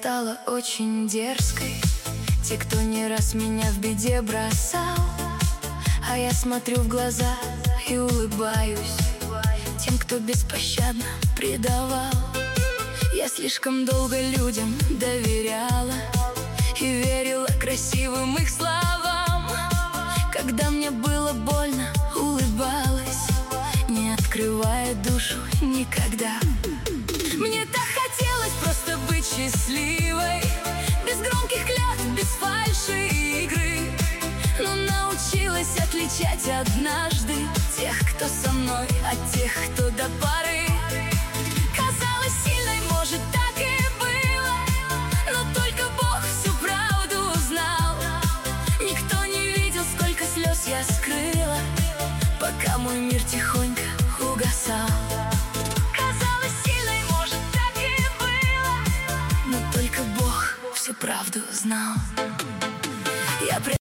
стала очень дерзкой. Те, кто не раз меня в беде бросал, а я смотрю в глаза и улыбаюсь тем, кто беспощадно предавал. Я слишком долго людям доверяла и верила красивым их словам. Когда мне было больно, улыбалась, не открывая душу никогда. Мне так хотелось просто быть счастливой, без громких клятв, без фальши и игры. Но научилась отличать однажды тех, кто со мной, от тех, кто до поры. Казалось сильной, может, так и было, но только Бог всю правду узнал. Никто не видел, сколько слез я скрыла, пока мой мир тихонько угасал. Казалось сильной, может, так и было, но только Бог всю правду знал.